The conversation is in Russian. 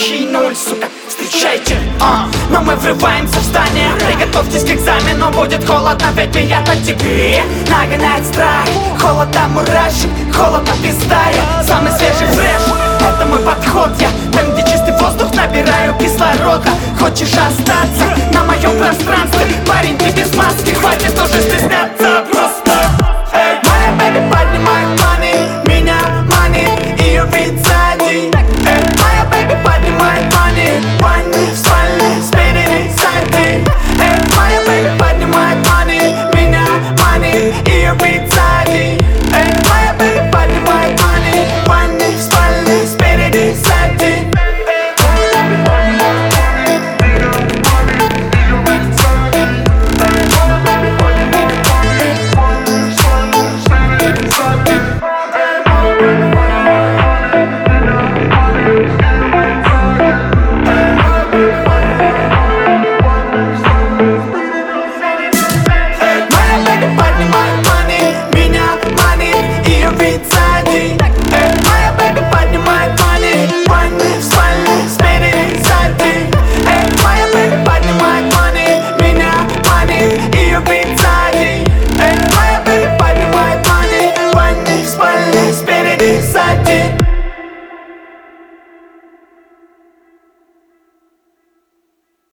Товарищи 0, сука, встречайте, но мы врываемся в здание. Приготовьтесь к экзамену, будет холодно, ведь меня так теплее нагоняет страх. Холода мурашек, холодно пиздая. Самый свежий фреш, это мой подход. Я там, где чистый воздух, набираю кислорода. Хочешь остаться на моем пространстве? Парень, ты без маски, хватит уже стесняться.